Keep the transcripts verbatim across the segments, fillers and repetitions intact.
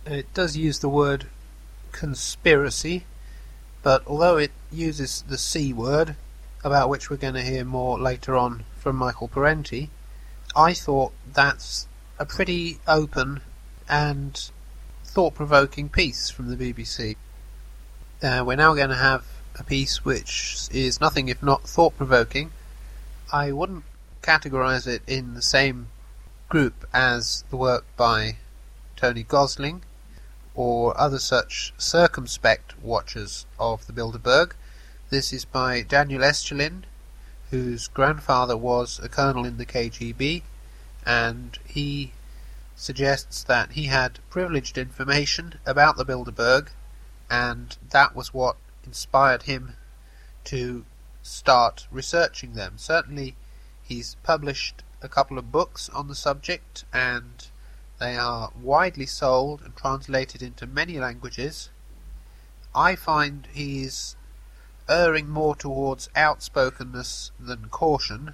It does use the word conspiracy, but although it uses the C word, about which we're going to hear more later on from Michael Parenti, I thought that's a pretty open and thought-provoking piece from the B B C. Uh, we're now going to have a piece which is nothing if not thought-provoking. I wouldn't categorise it in the same group as the work by Tony Gosling or other such circumspect watchers of the Bilderberg. This is by Daniel Estulin, whose grandfather was a colonel in the K G B, and he suggests that he had privileged information about the Bilderberg, and that was what inspired him to start researching them. Certainly he's published a couple of books on the subject, and they are widely sold and translated into many languages. I find he's erring more towards outspokenness than caution,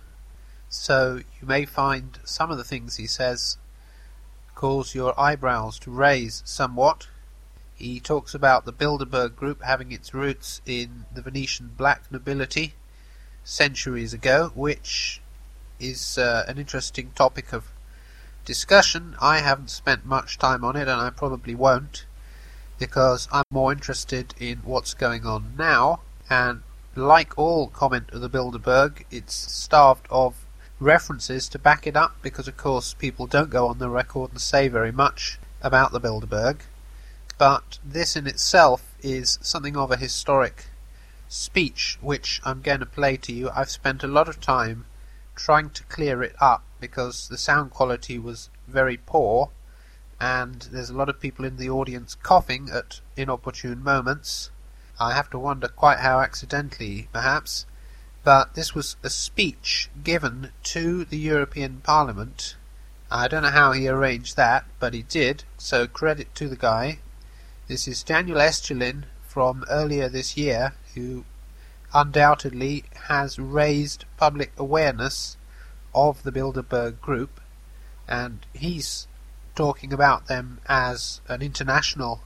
so you may find some of the things he says cause your eyebrows to raise somewhat. He talks about the Bilderberg group having its roots in the Venetian black nobility centuries ago, which is uh, an interesting topic of discussion. I haven't spent much time on it, and I probably won't, because I'm more interested in what's going on now, and like all comment of the Bilderberg, it's starved of references to back it up, because of course people don't go on the record and say very much about the Bilderberg. But this in itself is something of a historic speech, which I'm going to play to you. I've spent a lot of time trying to clear it up because the sound quality was very poor, and there's a lot of people in the audience coughing at inopportune moments. I have to wonder quite how accidentally, perhaps, but this was a speech given to the European Parliament. I don't know how he arranged that, but he did, so credit to the guy. This is Daniel Estulin from earlier this year, who undoubtedly has raised public awareness of the Bilderberg group, and he's talking about them as an international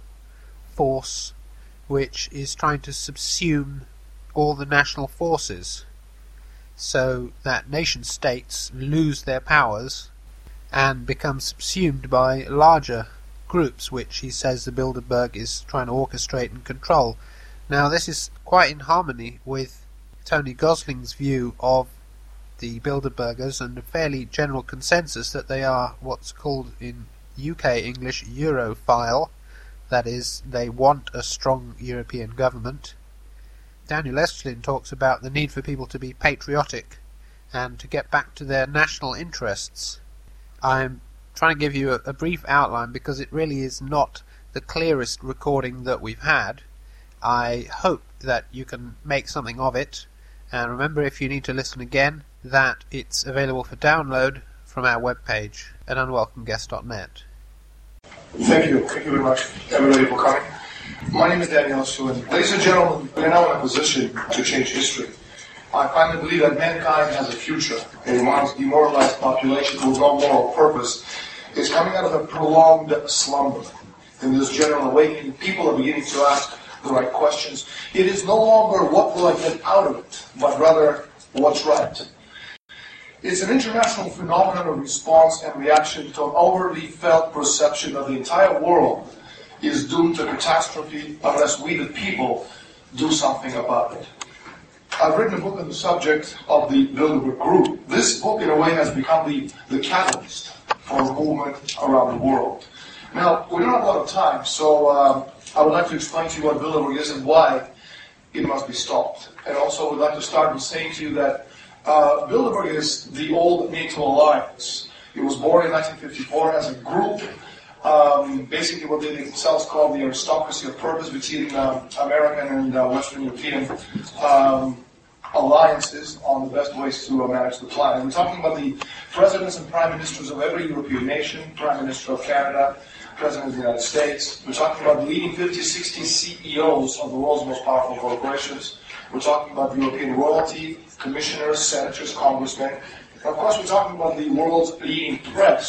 force which is trying to subsume all the national forces, so that nation states lose their powers and become subsumed by larger groups, which he says the Bilderberg is trying to orchestrate and control. Now, this is quite in harmony with Tony Gosling's view of the Bilderbergers, and a fairly general consensus that they are what's called in U K English Europhile. That is, they want a strong European government. Daniel Estulin talks about the need for people to be patriotic and to get back to their national interests. I'm trying to give you a, a brief outline because it really is not the clearest recording that we've had. I hope that you can make something of it, and remember, if you need to listen again, that it's available for download from our webpage at unwelcome guest dot net. Thank you. Thank you very much, everybody, for coming. My name is Daniel Estulin. Ladies and gentlemen, we are now in a position to change history. I finally believe that mankind has a future. A once demoralized population with no moral purpose is coming out of a prolonged slumber. In this general awakening, people are beginning to ask the right questions. It is no longer what will I get out of it, but rather what's right. It's an international phenomenon of response and reaction to an overly felt perception that the entire world is doomed to catastrophe unless we, the people, do something about it. I've written a book on the subject of the Bilderberg Group. This book, in a way, has become the, the catalyst for a movement around the world. Now, we don't have a lot of time, so um, I would like to explain to you what Bilderberg is and why it must be stopped. And also, I would like to start with saying to you that Uh, Bilderberg is the old NATO alliance. It was born in nineteen fifty-four as a group, um, basically what they themselves call the aristocracy of purpose between uh, American and uh, Western European um, alliances on the best ways to uh, manage the planet. We're talking about the presidents and prime ministers of every European nation, Prime Minister of Canada, President of the United States. We're talking about the leading fifty, sixty C E Os of the world's most powerful corporations. We're talking about European royalty, commissioners, senators, congressmen. And of course, we're talking about the world's leading press,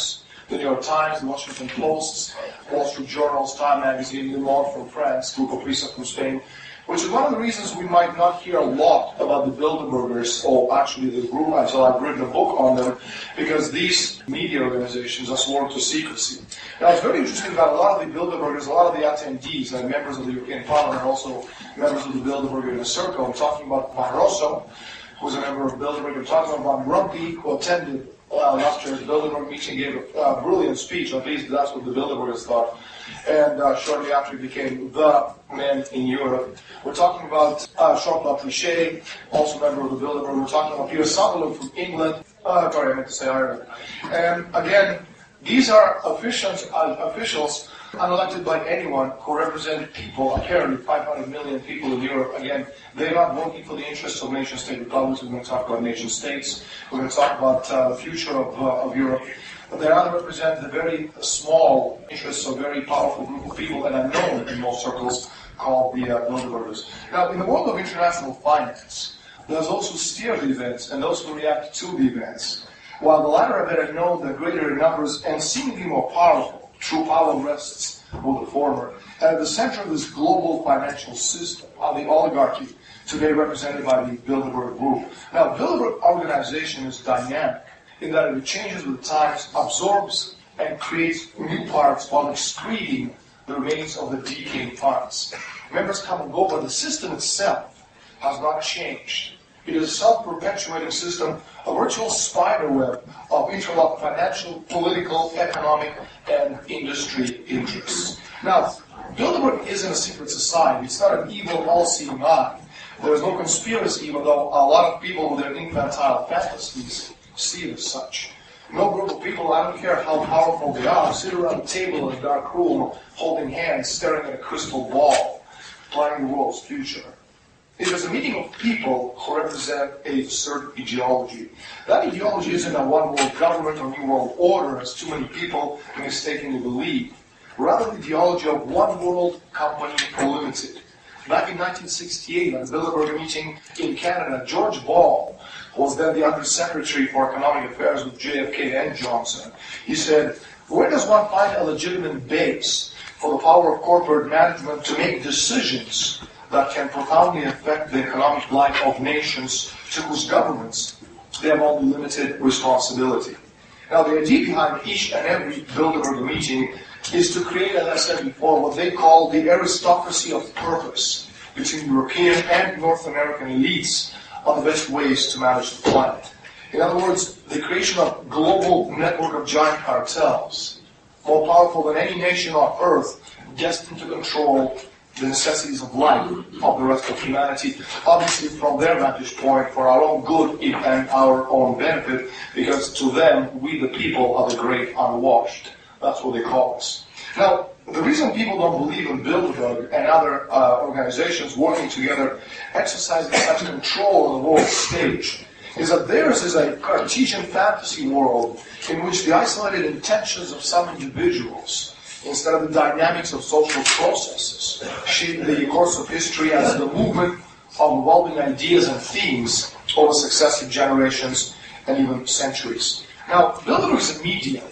the New York Times, the Washington Post, Wall Street Journal's Time Magazine, Le Monde from France, Grupo Prisa from Spain, which is one of the reasons we might not hear a lot about the Bilderbergers, or actually the group, until I've written a book on them, because these media organizations are sworn to secrecy. Now, it's very interesting that a lot of the Bilderbergers, a lot of the attendees, and members of the European Parliament, also members of the Bilderberger Inner Circle, I'm talking about Barroso, who's a member of Bilderberg, I'm talking about Rumpi, who attended uh, last year's Bilderberg meeting, gave a uh, brilliant speech, at least that's what the Bilderbergers thought. And uh, shortly after he became the man in Europe. We're talking about uh, Jean-Claude Trichet, also a member of the Bilderberg. We're talking about Peter Sutherland from England. Uh, sorry, I meant to say Ireland. And again, these are officials, uh, officials unelected by anyone who represent people, apparently five hundred million people in Europe. Again, they're not working for the interests of nation-state republics. We're going to talk about nation-states. We're going to talk about uh, the future of, uh, of Europe. But they rather represent the very small interests of a very powerful group of people that are known in most circles called the uh, Bilderbergers. Now, in the world of international finance, there's those who steer the events and those who react to the events. While the latter are better known, they're greater in numbers and seemingly more powerful. True power rests with the former. And at the center of this global financial system are the oligarchy, today represented by the Bilderberg Group. Now, Bilderberg organization is dynamic in that it changes with times, absorbs and creates new parts while excreting the remains of the decaying parts. Members come and go, but the system itself has not changed. It is a self-perpetuating system, a virtual spider web of interlocked financial, political, economic, and industry interests. Now, Bilderberg isn't a secret society. It's not an evil, all-seeing eye. There is no conspiracy, even though a lot of people with their infantile fantasies see it as such. No group of people, I don't care how powerful they are, sit around a table in a dark room, holding hands, staring at a crystal ball, planning the world's future. It is a meeting of people who represent a certain ideology. That ideology isn't a one-world government or new world order, as too many people mistakenly believe. Rather, the ideology of one world company limited. Back in nineteen sixty-eight, at the Bilderberg meeting in Canada, George Ball was then the Undersecretary for Economic Affairs with J F K and Johnson. He said, where does one find a legitimate base for the power of corporate management to make decisions that can profoundly affect the economic life of nations to whose governments they have only limited responsibility? Now, the idea behind each and every Bilderberg meeting is to create, as I said before, what they call the aristocracy of purpose between European and North American elites on the best ways to manage the planet. In other words, the creation of a global network of giant cartels, more powerful than any nation on earth, destined to control the necessities of life of the rest of humanity, obviously from their vantage point for our own good and our own benefit, because to them, we the people are the great unwashed. That's what they call us. Now, the reason people don't believe in Bilderberg and other uh, organizations working together, exercising such control on the world stage, is that theirs is a Cartesian fantasy world in which the isolated intentions of some individuals, instead of the dynamics of social processes, shape the course of history as the movement of evolving ideas and themes over successive generations and even centuries. Now, Bilderberg is a medium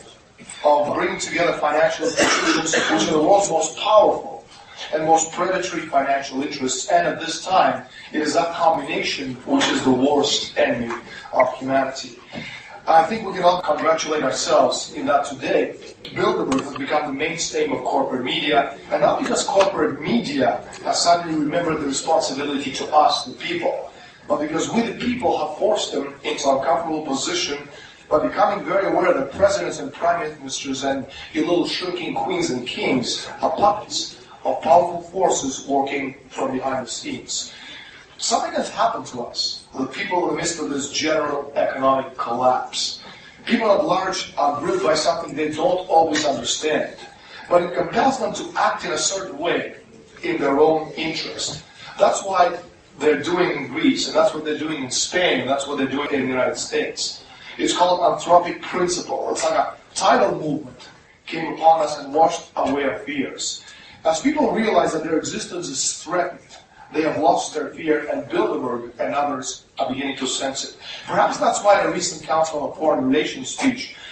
of bringing together financial institutions which are the world's most powerful and most predatory financial interests, and at this time, it is that combination which is the worst enemy of humanity. I think we can all congratulate ourselves in that today, Bilderberg has become the mainstay of corporate media, and not because corporate media has suddenly remembered the responsibility to us, the people, but because we, the people, have forced them into an uncomfortable position by becoming very aware that presidents and prime ministers and your little shrinking queens and kings are puppets of powerful forces working from behind the scenes. Something has happened to us, the people in the midst of this general economic collapse. People at large are gripped by something they don't always understand, but it compels them to act in a certain way in their own interest. That's why they're doing in Greece, and that's what they're doing in Spain, and that's what they're doing in the United States. It's called anthropic principle. It's like a tidal movement came upon us and washed away our fears. As people realize that their existence is threatened, they have lost their fear, and Bilderberg and others are beginning to sense it. Perhaps that's why in a recent Council on Foreign Relations speech,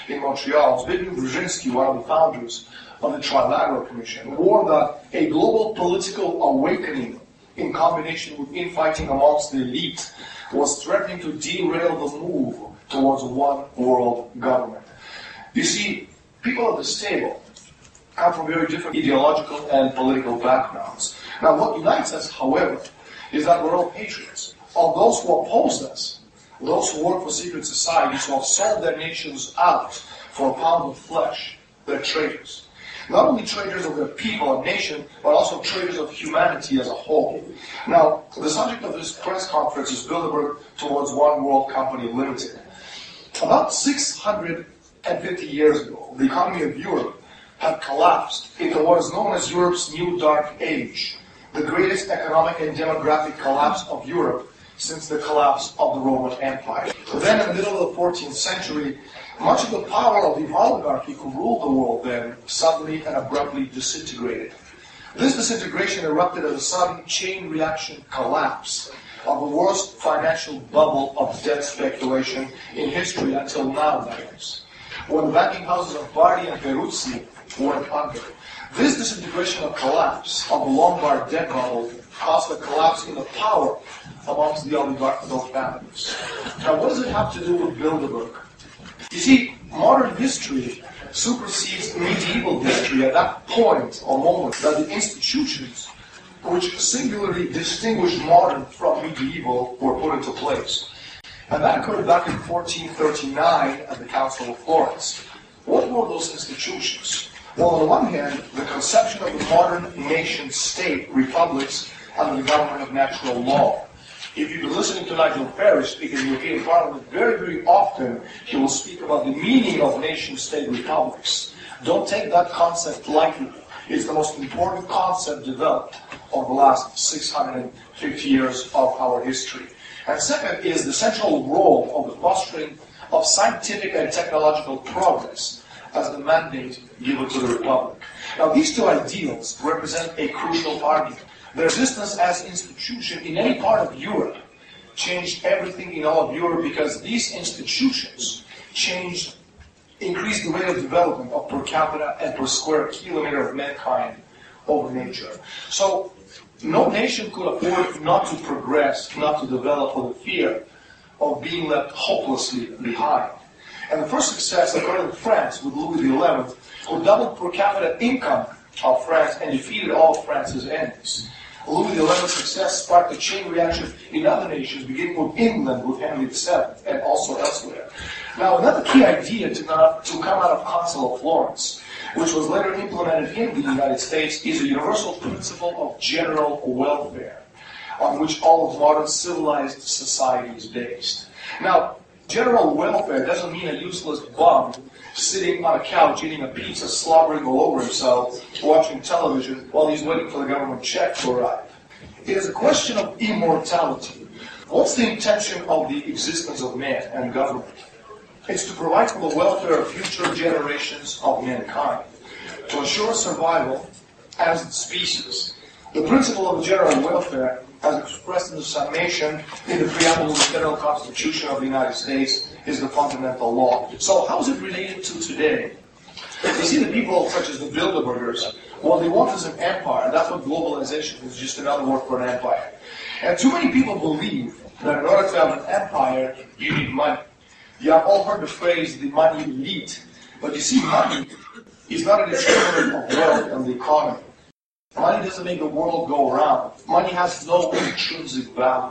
in Montreal, Zbigniew Brzezinski, one of the founders of the Trilateral Commission, warned that a global political awakening in combination with infighting amongst the elite was threatening to derail the move towards one world government. You see, people at this table come from very different ideological and political backgrounds. Now, what unites us, however, is that we're all patriots. Of those who oppose us, those who work for secret societies who have sold their nations out for a pound of flesh, they're traitors. Not only traitors of their people and nation, but also traitors of humanity as a whole. Now, the subject of this press conference is Bilderberg Towards One World Company Limited. About six hundred fifty years ago, the economy of Europe had collapsed into what is known as Europe's New Dark Age, the greatest economic and demographic collapse of Europe since the collapse of the Roman Empire. Then, in the middle of the fourteenth century, much of the power of the oligarchy who ruled the world then suddenly and abruptly disintegrated. This disintegration erupted as a sudden chain reaction collapse of the worst financial bubble of debt speculation in history until now, that is, when the banking houses of Bardi and Peruzzi went under. This disintegration or collapse of the Lombard debt bubble caused a collapse in the power amongst the oligarchical families. Now, what does it have to do with Bilderberg? You see, modern history supersedes medieval history at that point or moment that the institutions which singularly distinguish modern from medieval were put into place. And that occurred back in fourteen thirty-nine at the Council of Florence. What were those institutions? Well, on the one hand, the conception of the modern nation-state republics under the government of natural law. If you've been listening to Nigel Farage speak in the European Parliament, very, very often he will speak about the meaning of nation-state republics. Don't take that concept lightly. It's the most important concept developed over the last six hundred fifty years of our history. And second is the central role of the fostering of scientific and technological progress as the mandate given to the Republic. Now, these two ideals represent a crucial argument. Their existence as institution in any part of Europe changed everything in all of Europe because these institutions changed, increased the rate of development of per capita and per square kilometer of mankind over nature. So, no nation could afford not to progress, not to develop for the fear of being left hopelessly behind. And the first success occurred in France with Louis the eleventh, who doubled per capita income of France and defeated all of France's enemies. Louis the eleventh's success sparked a chain reaction in other nations, beginning with England with Henry the seventh and also elsewhere. Now, another key idea to, not, to come out of Council of Florence, which was later implemented in the United States, is a universal principle of general welfare, on which all of modern civilized society is based. Now, general welfare doesn't mean a useless bum sitting on a couch eating a pizza, slobbering all over himself, watching television while he's waiting for the government check to arrive. It is a question of immortality. What's the intention of the existence of man and government? It's to provide for the welfare of future generations of mankind, to ensure survival as a species. The principle of general welfare, as expressed in the summation in the preamble of the Federal Constitution of the United States, is the fundamental law. So how is it related to today? You see, the people such as the Bilderbergers, what they want is an empire. That's what globalization is, just another word for an empire. And too many people believe that in order to have an empire, you need money. You have all heard the phrase, the money elite. But you see, money is not a determinant of wealth and the economy. Money doesn't make the world go around. Money has no intrinsic value.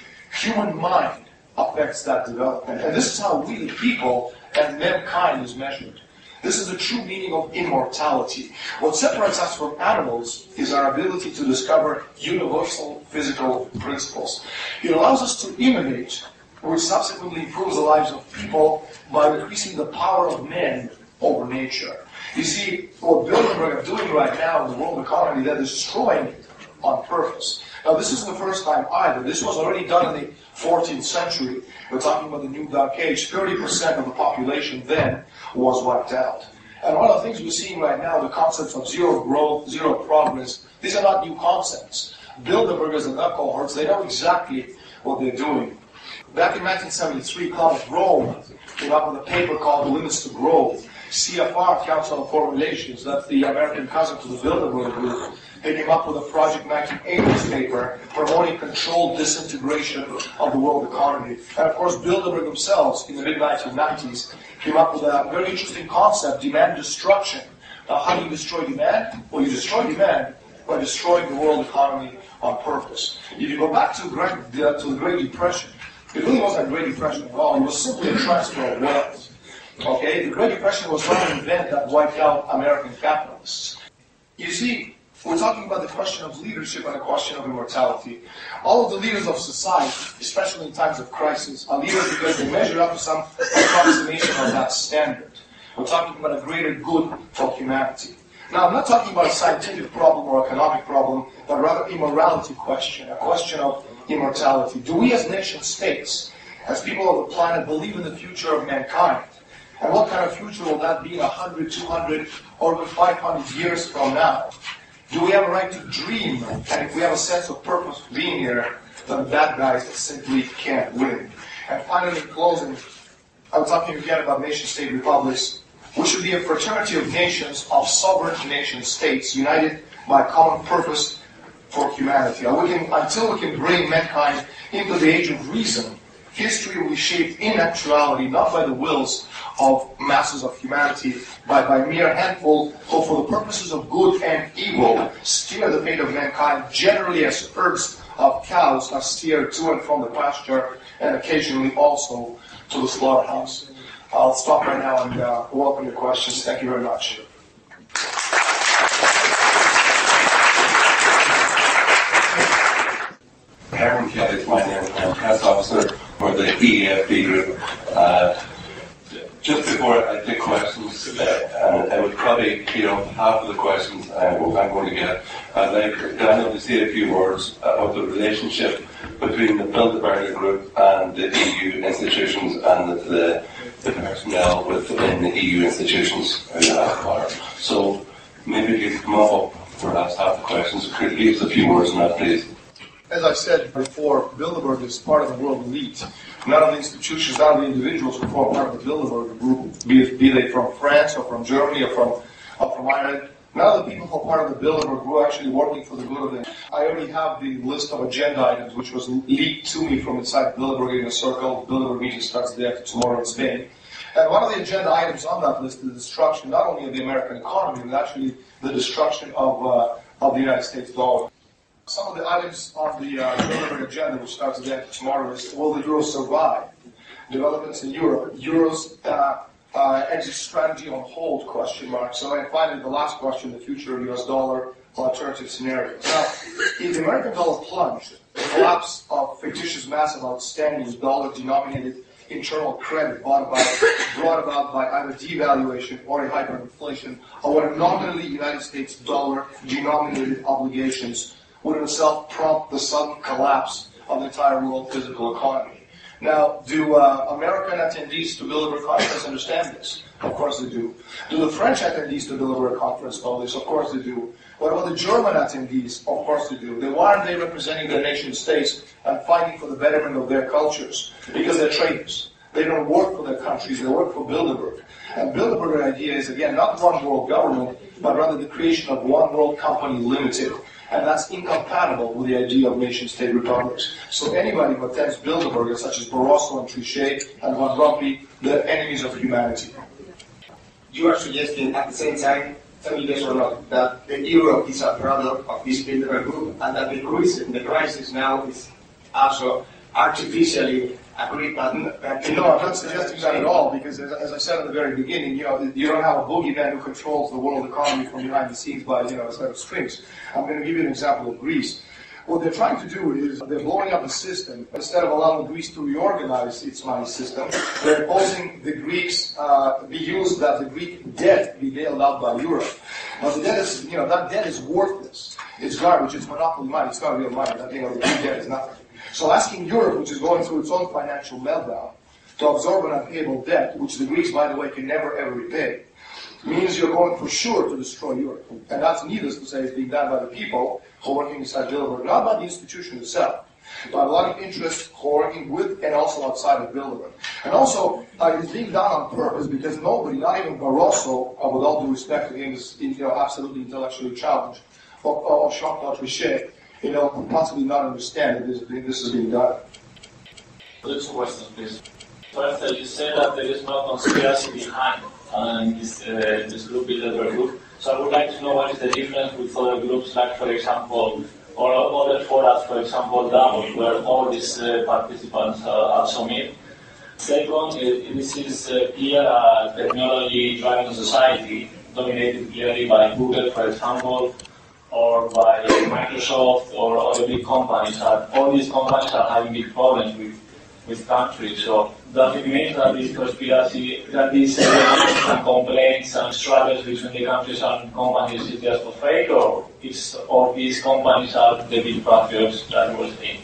Human mind affects that development. And this is how we, the people, and mankind is measured. This is the true meaning of immortality. What separates us from animals is our ability to discover universal physical principles. It allows us to innovate, which subsequently improves the lives of people by increasing the power of men over nature. You see, what Bilderberg are doing right now in the world economy, they're destroying it on purpose. Now, this isn't the first time either. This was already done in the fourteenth century. We're talking about the New Dark Age. thirty percent of the population then was wiped out. And one of the things we're seeing right now, the concepts of zero growth, zero progress, these are not new concepts. Bilderbergers and their cohorts, they know exactly what they're doing. Back in nineteen seventy-three, Klaus Rome came up with a paper called Limits to Growth. C F R, Council on Foreign Relations, that's the American cousin to the Bilderberg Group, they came up with a Project nineteen eighties paper promoting controlled disintegration of the world economy. And of course, Bilderberg themselves, in the mid nineteen nineties, came up with a very interesting concept, demand destruction. Now, how do you destroy demand? Well, you destroy demand by destroying the world economy on purpose. If you go back to, Great, uh, to the Great Depression, it really wasn't a Great Depression at all. It was simply a transfer of wealth. Okay, the Great Depression was not an event that wiped out American capitalists. You see, we're talking about the question of leadership and the question of immortality. All of the leaders of society, especially in times of crisis, are leaders because they measure up to some approximation of that standard. We're talking about a greater good for humanity. Now, I'm not talking about a scientific problem or economic problem, but rather a morality question, a question of immortality. Do we as nation states, as people of the planet, believe in the future of mankind? And what kind of future will that be in one hundred, two hundred, or even five hundred years from now? Do we have a right to dream? And if we have a sense of purpose for being here, then bad guys simply can't win. And finally, in closing, I'm talking again about nation-state republics. We should be a fraternity of nations, of sovereign nation-states, united by a common purpose for humanity. And we can, until we can bring mankind into the age of reason, history will be shaped in actuality, not by the wills of masses of humanity, but by mere handful who, for the purposes of good and evil, steer the fate of mankind, generally as herds of cows are steered to and from the pasture, and occasionally also to the slaughterhouse. I'll stop right now and uh, welcome your questions. Thank you very much. Herman Kelly is my name. I'm press officer for the E E F B group. Uh, just before I take questions, uh, and I would probably clear up half of the questions I'm, I'm going to get. I'd like Daniel to say a few words about the relationship between the Bilderberg group and the E U institutions and the, the, the personnel within the E U institutions. So maybe you can come up for the last half the questions. Could you give us a few words on that, please? As I said before, Bilderberg is part of the world elite. None of the institutions, none of the individuals who form part of the Bilderberg group, be, it, be they from France or from Germany or from, or from Ireland, none of the people who are part of the Bilderberg group are actually working for the good of them. I already have the list of agenda items which was leaked to me from inside Bilderberg in a circle. The Bilderberg meeting starts the day after tomorrow in Spain. And one of the agenda items on that list is the destruction not only of the American economy, but actually the destruction of, uh, of the United States dollar. Some of the items on the uh, Bilderberg agenda, which starts again tomorrow, is will the euro survive? Developments in Europe, Euro's uh, uh, exit strategy on hold? Question mark. So, and finally, the last question: the future of U S dollar alternative scenarios. Now, if the American dollar plunged, the collapse of fictitious massive outstanding dollar-denominated internal credit brought about, brought about by either devaluation or a hyperinflation, or what are nominally United States dollar-denominated obligations, would in itself prompt the sudden collapse of the entire world physical economy. Now, do uh, American attendees to Bilderberg Conference understand this? Of course they do. Do the French attendees to Bilderberg Conference know this? Of course they do. What about the German attendees? Of course they do. Then why aren't they representing their nation states and fighting for the betterment of their cultures? Because they're traitors. They don't work for their countries, they work for Bilderberg. And Bilderberg idea is, again, not one world government, but rather the creation of one world company limited. And that's incompatible with the idea of nation-state republics. So anybody who attends Bilderberg, such as Barroso and Trichet and Van Rompuy, they're enemies of humanity. You are suggesting at the same time, tell me yes or not, that the euro is a product of this Bilderberg group, and that the crisis, the crisis now is also artificially agreed. But no, I'm not suggesting that at all, because as, as I said at the very beginning, you know, you don't have a boogeyman who controls the world economy from behind the scenes by, you know, a set of strings. I'm going to give you an example of Greece. What they're trying to do is they're blowing up the system. Instead of allowing Greece to reorganize its money system, they're imposing the Greeks uh, be used that the Greek debt be bailed out by Europe. Now the debt is, you know, that debt is worthless. It's garbage. It's monopoly money. It's not real money. That, you know, the Greek debt is nothing. So asking Europe, which is going through its own financial meltdown, to absorb an unpayable debt, which the Greeks, by the way, can never ever repay, means you're going for sure to destroy Europe. And that's needless to say is being done by the people who are working inside Bilderberg, not by the institution itself, but a lot of interests who are working with and also outside of Bilderberg. And also, uh, it's being done on purpose because nobody, not even Barroso, uh, with all due respect to him, is you know, absolutely intellectually challenged, or, or Jean-Claude Trichet, you know, could possibly not understand that this, this is being done. Two questions, please. First, uh, you said that there is no conspiracy behind um, this, uh, this group, Bilderberg group. So I would like to know what is the difference with other groups, like, for example, or other forums, for example, Davos, where all these uh, participants uh, also meet. Second, uh, this is uh, clear uh, technology-driven society, dominated clearly by Google, for example, or by Microsoft, or other big companies. Uh, all these companies are having big problems with with countries. So does it mean that this conspiracy, that these uh, complaints and struggles between the countries and companies is just a fake, or is all these companies are the big patriots that you were saying?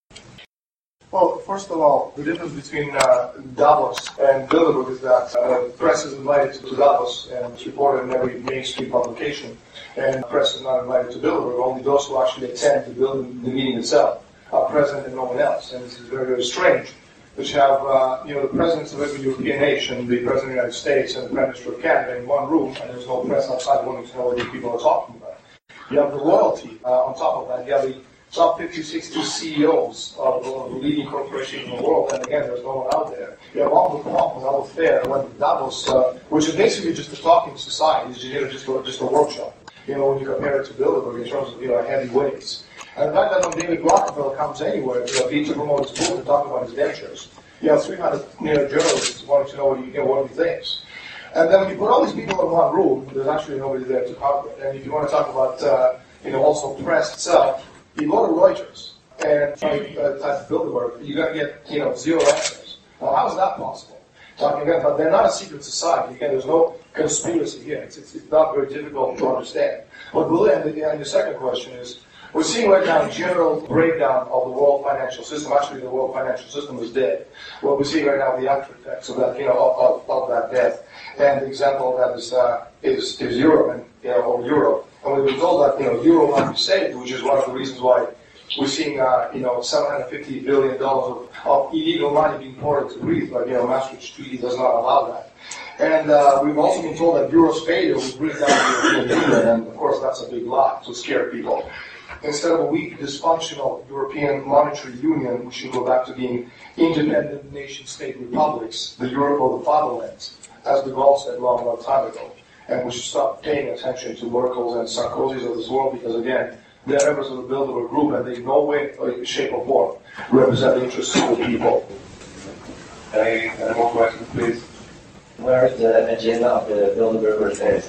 Well, first of all, the difference between uh, Davos and Bilderberg is that uh, the press is invited to Davos and it's reported in every mainstream publication, and the press is not invited to Bilderberg. Only those who actually attend the, building, the meeting itself are present and no one else. And this is very, very strange, which have, uh, you know, the presidents of every European nation, the president of the United States and the prime minister of Canada in one room, and there's no press outside wanting to know what these people are talking about. You have the royalty uh, on top of that. You have the top fifty, sixty C E Os of the leading corporations in the world, and again, there's no one out there. You have all the pomp and all the fair, when Davos, uh, which is basically just a talking society, is you know, just, a, just a workshop, you know, when you compare it to Bilderberg in terms of, you know, heavy weights. And the fact that when David Rockefeller comes anywhere, you know, be to promote his book and talk about his ventures, you have three hundred you know, journalists wanting to know what he, you know, what he thinks. And then when you put all these people in one room, there's actually nobody there to cover it. And if you want to talk about, uh, you know, also press itself, you go to Reuters and try to uh, type Bilderberg, you're going to get, you know, zero answers. Now, how is that possible? Talking about, but they're not a secret society. Again, there's no conspiracy here. It's, it's, it's not very difficult to understand. But and the, and the second question is, we're seeing right now a general breakdown of the world financial system. Actually, the world financial system is dead. What we're seeing right now, the after effects of that, you know, of, of, of that death. And the example of that is uh, is, is Europe and you know, or Euro. And we've been told that you know Euro might be saved, which is one of the reasons why we're seeing uh, you know seven hundred fifty billion dollars of, of illegal money being poured into Greece, but you know Maastricht Treaty does not allow that. And uh, we've also been told that Euro's failure will bring down the European Union, and of course that's a big lie to scare people. Instead of a weak, dysfunctional European monetary union, we should go back to being independent nation-state republics, the Europe of the fatherlands, as de Gaulle said long, long time ago. And we should stop paying attention to Merkel's and Sarkozy's of this world because, again, they're members of the Bilderberg group and they in no way, or shape, or form represent the interests of the people. Any, any more questions, please? Where is the agenda of the Bilderberg affairs?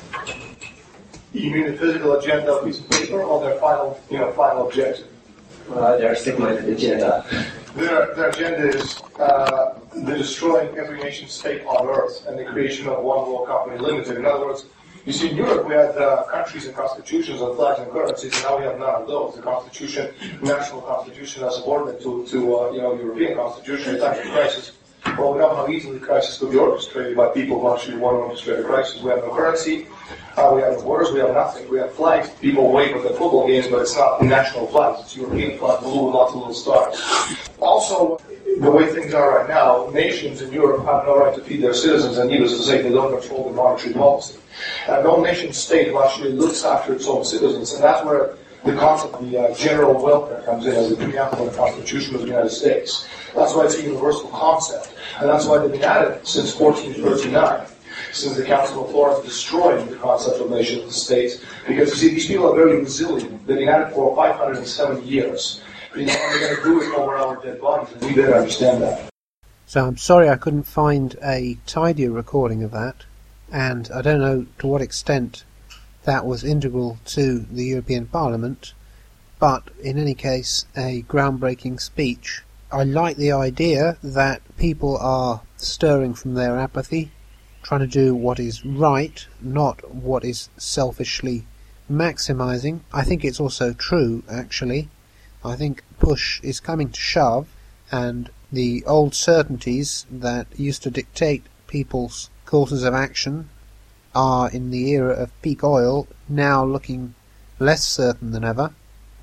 You mean the physical agenda of a piece of paper or their final, you know, final objective? Well, they're sticking with the agenda. Their, their agenda is uh, the destroying every nation state on earth and the creation of one world company limited. In other words, you see in Europe we had uh, countries and constitutions and flags and currencies, and now we have none of those. The constitution, national constitution, are subordinate to, to uh, you know, European constitution in times of crisis. Well, we know how easily crisis could be orchestrated by people who actually want to orchestrate a crisis. We have no currency, uh, we have no borders, we have nothing. We have flags. People wave at the football games, but it's not national flags. It's European flags, blue with lots of little stars. Also, the way things are right now, nations in Europe have no right to feed their citizens, and needless to say, they don't control the monetary policy. And no nation state actually looks after its own citizens, and that's where the concept of the uh, general welfare comes in as a preamble in the Constitution of the United States. That's why it's a universal concept, and that's why they've been at it since fourteen thirty-nine, since the Council of Florence destroyed the concept of nation states, because you see, these people are very resilient. They've been at it for five hundred seventy years. You know, and they're going to do it over our dead bodies, and we better understand that. So I'm sorry I couldn't find a tidier recording of that, and I don't know to what extent that was integral to the European Parliament, but in any case, a groundbreaking speech. I like the idea that people are stirring from their apathy, trying to do what is right, not what is selfishly maximising. I think it's also true, actually. I think push is coming to shove, and the old certainties that used to dictate people's courses of action are in the era of peak oil now looking less certain than ever,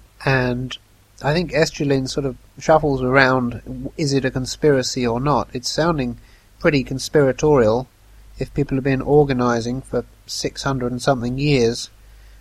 and I think Estuline sort of shuffles around, is it a conspiracy or not? It's sounding pretty conspiratorial if people have been organising for six hundred and something years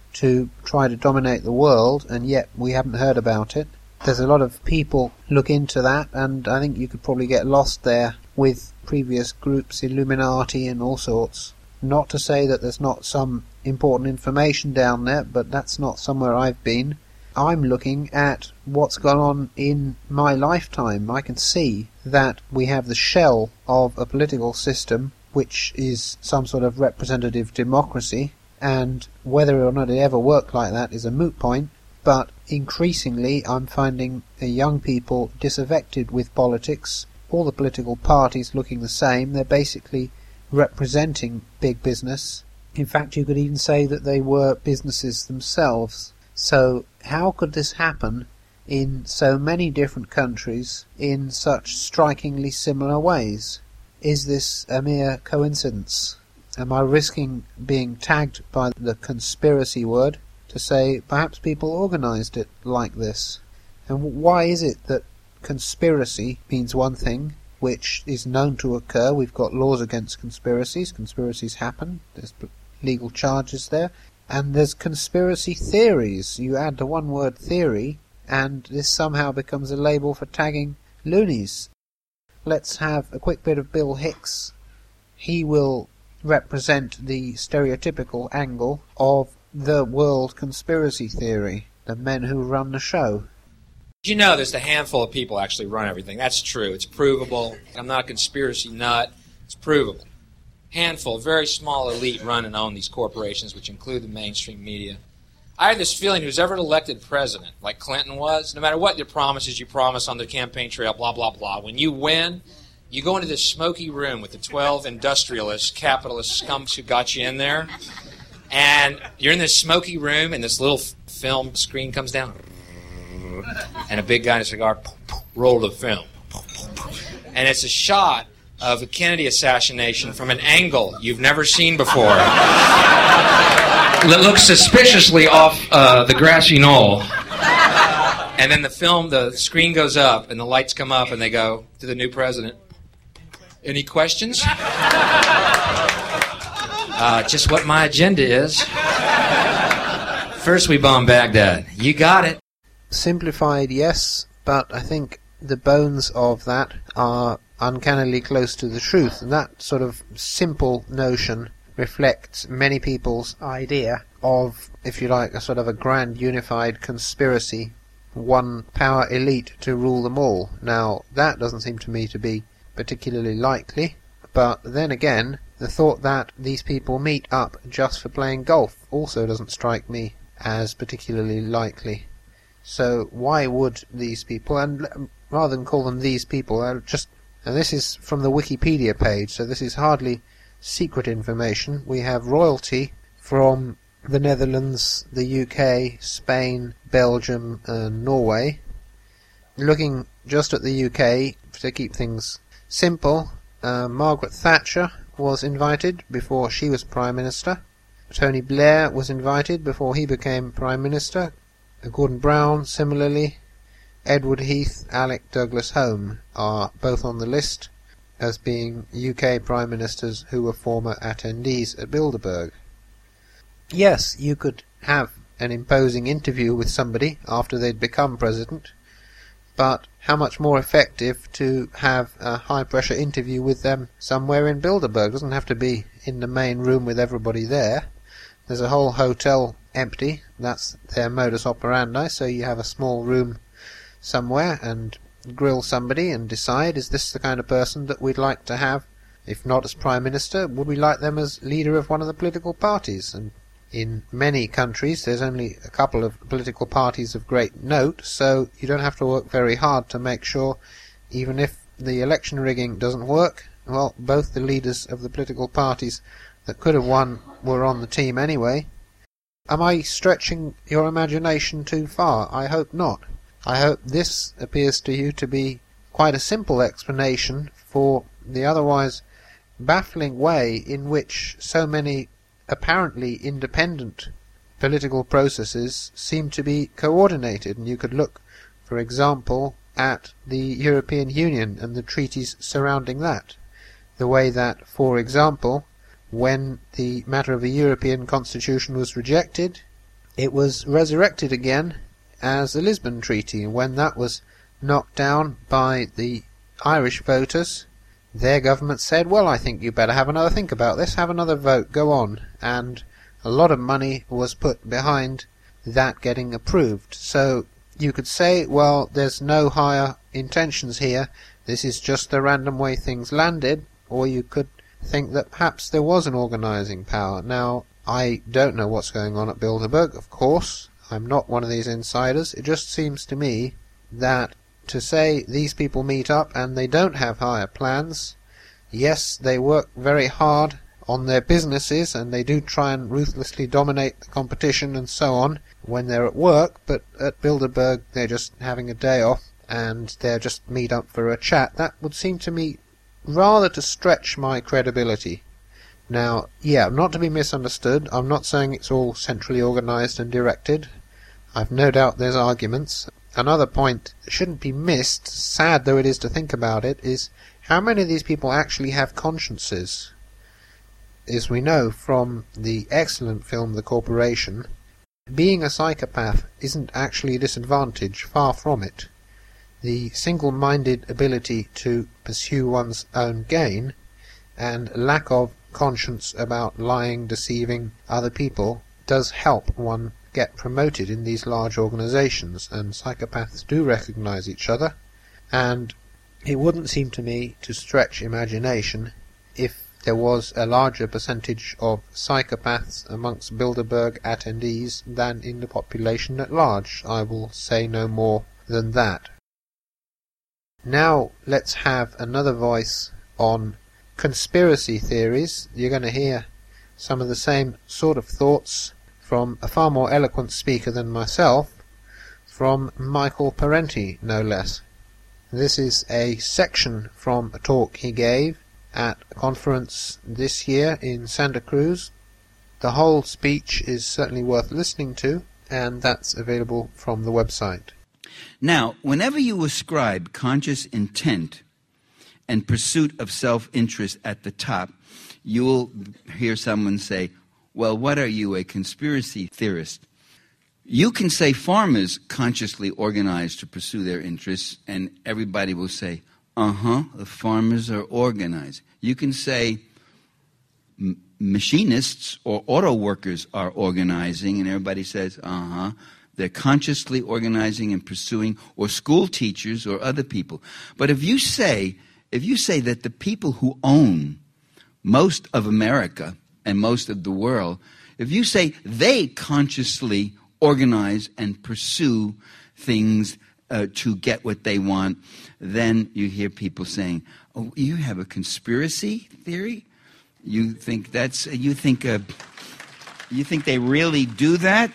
to try to dominate the world, and yet we haven't heard about it. There's a lot of people look into that, and I think you could probably get lost there with previous groups, Illuminati and all sorts. Not to say that there's not some important information down there, but that's not somewhere I've been. I'm looking at what's gone on in my lifetime. I can see that we have the shell of a political system which is some sort of representative democracy, and whether or not it ever worked like that is a moot point, but increasingly I'm finding young people disaffected with politics, all the political parties looking the same. They're basically representing big business. In fact, you could even say that they were businesses themselves. So how could this happen in so many different countries in such strikingly similar ways? Is this a mere coincidence? Am I risking being tagged by the conspiracy word to say perhaps people organised it like this? And why is it that conspiracy means one thing, which is known to occur? We've got laws against conspiracies. Conspiracies happen. There's legal charges there. And there's conspiracy theories. You add the one word theory, and this somehow becomes a label for tagging loonies. Let's have a quick bit of Bill Hicks. He will represent the stereotypical angle of the world conspiracy theory, the men who run the show. You know there's a handful of people actually run everything. That's true. It's provable. I'm not a conspiracy nut. It's provable. Handful, very small elite run and own these corporations, which include the mainstream media. I have this feeling who's ever elected president, like Clinton was, no matter what your promises you promise on the campaign trail, blah, blah, blah, when you win, you go into this smoky room with the twelve industrialist, capitalist scums who got you in there, and you're in this smoky room, and this little film screen comes down, and a big guy in a cigar, roll the film. And it's a shot of a Kennedy assassination from an angle you've never seen before. It looks suspiciously off uh, the grassy knoll. And then the film, the screen goes up, and the lights come up, and they go to the new president. Any questions? Uh, just what my agenda is. First we bomb Baghdad. You got it. Simplified, yes, but I think the bones of that are uncannily close to the truth. And that sort of simple notion reflects many people's idea of, if you like, a sort of a grand unified conspiracy, one power elite to rule them all. Now, that doesn't seem to me to be particularly likely, but then again, the thought that these people meet up just for playing golf also doesn't strike me as particularly likely. So why would these people, and rather than call them these people, uh, just, and this is from the Wikipedia page, so this is hardly secret information. We have royalty from the Netherlands, the U K, Spain, Belgium, and Norway. Looking just at the U K, to keep things simple, uh, Margaret Thatcher was invited before she was Prime Minister. Tony Blair was invited before he became Prime Minister. Gordon Brown, similarly. Edward Heath, Alec Douglas Home are both on the list as being U K Prime Ministers who were former attendees at Bilderberg. Yes, you could have an imposing interview with somebody after they'd become President, but how much more effective to have a high-pressure interview with them somewhere in Bilderberg? It doesn't have to be in the main room with everybody there. There's a whole hotel empty. That's their modus operandi, so you have a small room somewhere and grill somebody and decide, is this the kind of person that we'd like to have? If not as Prime Minister, would we like them as leader of one of the political parties? And in many countries there's only a couple of political parties of great note, so you don't have to work very hard to make sure, even if the election rigging doesn't work, well, both the leaders of the political parties that could have won were on the team anyway. Am I stretching your imagination too far? I hope not. I hope this appears to you to be quite a simple explanation for the otherwise baffling way in which so many apparently independent political processes seem to be coordinated, and you could look, for example, at the European Union and the treaties surrounding that. The way that, for example, when the matter of a European constitution was rejected, it was resurrected again as the Lisbon Treaty. When that was knocked down by the Irish voters, their government said, well, I think you better have another think about this, have another vote, go on. And a lot of money was put behind that getting approved. So you could say, well, there's no higher intentions here, this is just the random way things landed, or you could think that perhaps there was an organising power. Now, I don't know what's going on at Bilderberg, of course. I'm not one of these insiders. It just seems to me that to say these people meet up and they don't have higher plans, yes, they work very hard on their businesses and they do try and ruthlessly dominate the competition and so on when they're at work, but at Bilderberg they're just having a day off and they're just meet up for a chat. That would seem to me rather to stretch my credibility. Now, yeah, not to be misunderstood, I'm not saying it's all centrally organised and directed. I've no doubt there's arguments. Another point that shouldn't be missed, sad though it is to think about it, is how many of these people actually have consciences. As we know from the excellent film The Corporation, being a psychopath isn't actually a disadvantage, far from it. The single-minded ability to pursue one's own gain and lack of conscience about lying, deceiving other people does help one get promoted in these large organizations, and psychopaths do recognize each other, and it wouldn't seem to me to stretch imagination if there was a larger percentage of psychopaths amongst Bilderberg attendees than in the population at large. I will say no more than that. Now let's have another voice on conspiracy theories. You're going to hear some of the same sort of thoughts from a far more eloquent speaker than myself, from Michael Parenti, no less. This is a section from a talk he gave at a conference this year in Santa Cruz. The whole speech is certainly worth listening to, and that's available from the website. Now, whenever you ascribe conscious intent and pursuit of self-interest at the top, you will hear someone say, well, what are you, a conspiracy theorist? You can say farmers consciously organize to pursue their interests, and everybody will say, uh-huh, the farmers are organized. You can say m- machinists or auto workers are organizing, and everybody says, uh-huh, they're consciously organizing and pursuing, or school teachers or other people. But if you say, if you say that the people who own most of America and most of the world, if you say they consciously organize and pursue things uh, to get what they want, then you hear people saying, oh, you have a conspiracy theory? You think that's, you think, uh, you think they really do that?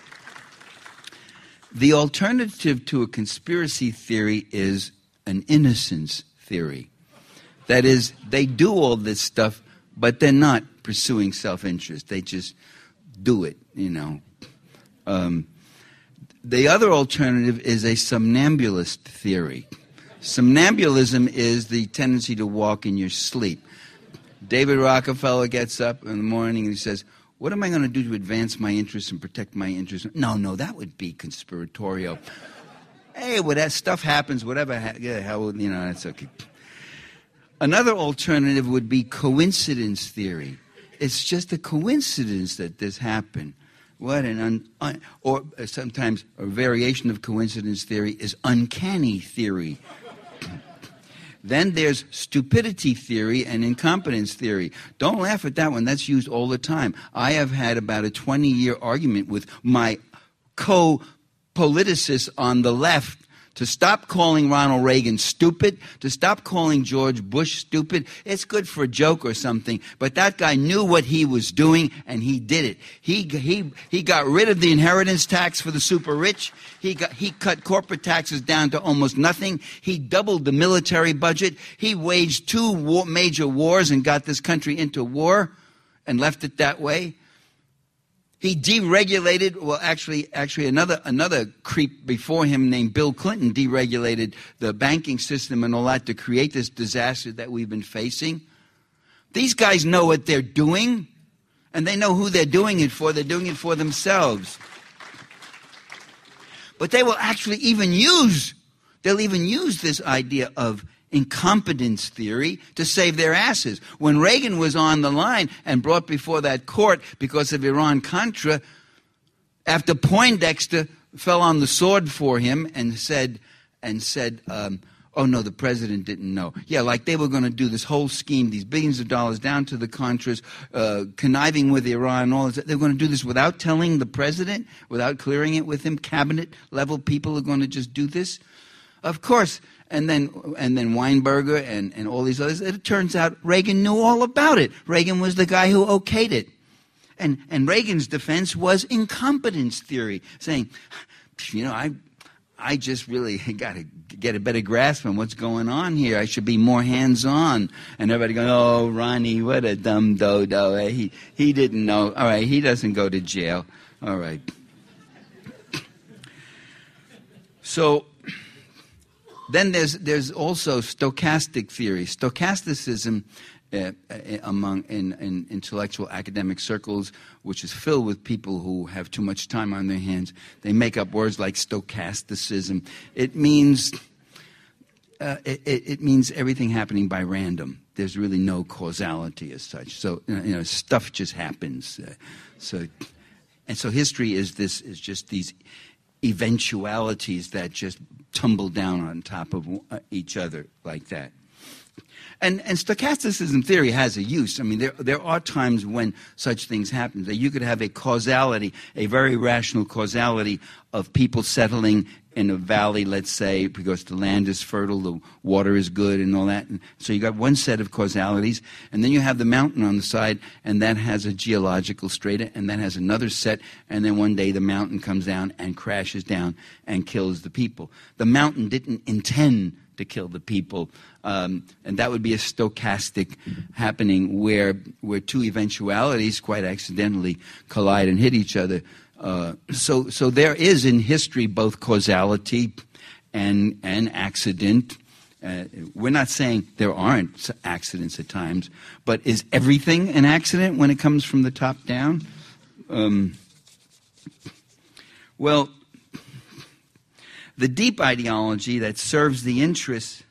The alternative to a conspiracy theory is an innocence theory. That is, they do all this stuff, but they're not pursuing self-interest. They just do it, you know. Um, the other alternative is a somnambulist theory. Somnambulism is the tendency to walk in your sleep. David Rockefeller gets up in the morning and he says, what am I going to do to advance my interests and protect my interests? No, no, that would be conspiratorial. Hey, well, that stuff happens, whatever, ha- yeah, hell, you know, that's okay. Another alternative would be coincidence theory. It's just a coincidence that this happened. What an un, un, or sometimes a variation of coincidence theory is uncanny theory. Then there's stupidity theory and incompetence theory. Don't laugh at that one. That's used all the time. I have had about a twenty-year argument with my co-politicists on the left to stop calling Ronald Reagan stupid, to stop calling George Bush stupid. It's good for a joke or something, but that guy knew what he was doing, and he did it. He he he got rid of the inheritance tax for the super rich. He got he cut corporate taxes down to almost nothing. He doubled the military budget. He waged two war, major wars and got this country into war and left it that way. He deregulated, well, actually, actually another another creep before him named Bill Clinton deregulated the banking system and all that to create this disaster that we've been facing. These guys know what they're doing, and they know who they're doing it for. They're doing it for themselves. But they will actually even use, they'll even use this idea of incompetence theory to save their asses. When Reagan was on the line and brought before that court because of Iran-Contra, after Poindexter fell on the sword for him and said, and said, um, oh no, the president didn't know. Yeah, like they were going to do this whole scheme, these billions of dollars down to the Contras, uh, conniving with Iran and all this. They're going to do this without telling the president, without clearing it with him. Cabinet level people are going to just do this. Of course. And then and then Weinberger and, and all these others. It turns out Reagan knew all about it. Reagan was the guy who okayed it. And and Reagan's defense was incompetence theory, saying, you know, I I just really got to get a better grasp on what's going on here. I should be more hands-on. And everybody going, oh, Ronnie, what a dumb dodo. Eh? He, he didn't know. All right, he doesn't go to jail. All right. So then there's there's also stochastic theory. Stochasticism uh, among in, in intellectual academic circles, which is filled with people who have too much time on their hands. They make up words like stochasticism. It means uh, it, it means everything happening by random. There's really no causality as such. So you know, stuff just happens. Uh, so and so history is this is just these eventualities that just tumble down on top of each other like that. And and stochasticism theory has a use. I mean, there there are times when such things happen, that you could have a causality, a very rational causality of people settling in a valley, let's say, because the land is fertile, the water is good and all that. And so you got one set of causalities, and then you have the mountain on the side, and that has a geological strata, and that has another set, and then one day the mountain comes down and crashes down and kills the people. The mountain didn't intend to kill the people, um, and that would be a stochastic happening where where two eventualities quite accidentally collide and hit each other. Uh, so so there is in history both causality and and accident. Uh, we're not saying there aren't accidents at times, but is everything an accident when it comes from the top down? Um, well, the deep ideology that serves the interests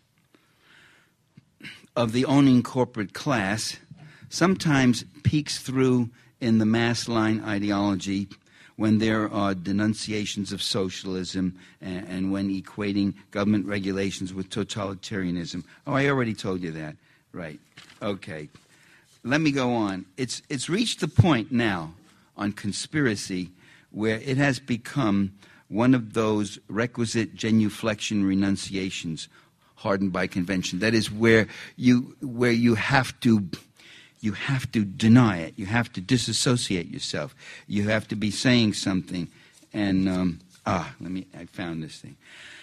of the owning corporate class sometimes peeks through in the mass line ideology when there are denunciations of socialism and, and when equating government regulations with totalitarianism. Oh, I already told you that. Right. Okay. Let me go on. It's, it's reached the point now on conspiracy where it has become one of those requisite genuflection renunciations hardened by convention. That is where you where you have to you have to deny it. You have to disassociate yourself. You have to be saying something. And um, ah, let me. I found this thing.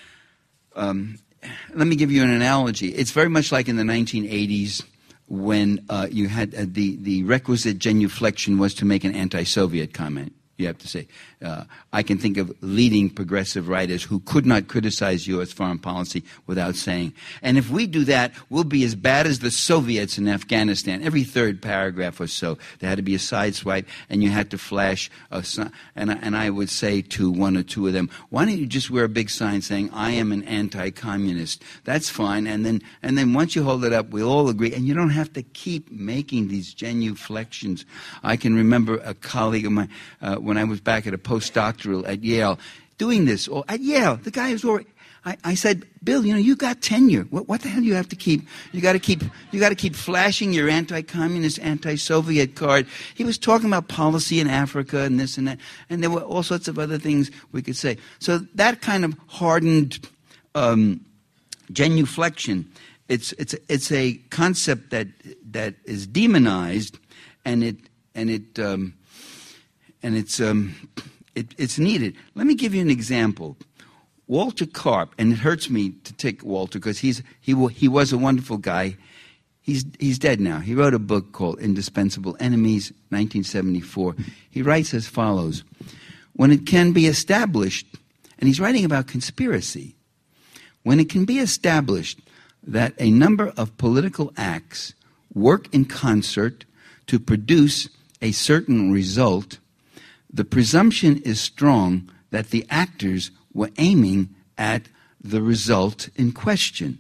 Um, let me give you an analogy. It's very much like in the nineteen eighties when uh, you had uh, the the requisite genuflection was to make an anti-Soviet comment. You have to say, uh, I can think of leading progressive writers who could not criticize U S foreign policy without saying, and if we do that, we'll be as bad as the Soviets in Afghanistan. Every third paragraph or so, there had to be a sideswipe, and you had to flash a sign. And, and I would say to one or two of them, why don't you just wear a big sign saying, I am an anti-communist? That's fine. And then, and then once you hold it up, we'll all agree. And you don't have to keep making these genuflections. I can remember a colleague of mine, uh, when I was back at a postdoctoral at Yale, doing this. Or at Yale, the guy was already, I, I said, Bill, you know, you got tenure. What, what the hell do you have to keep? You got to keep. You got to keep flashing your anti-communist, anti-Soviet card. He was talking about policy in Africa and this and that, and there were all sorts of other things we could say. So that kind of hardened um, genuflection, it's it's it's a concept that that is demonized, and it and it. Um, And it's um, it, it's needed. Let me give you an example. Walter Karp, and it hurts me to take Walter because he's he he was a wonderful guy. He's, he's dead now. He wrote a book called Indispensable Enemies, nineteen seventy-four. He writes as follows. When it can be established, and he's writing about conspiracy, when it can be established that a number of political acts work in concert to produce a certain result, the presumption is strong that the actors were aiming at the result in question.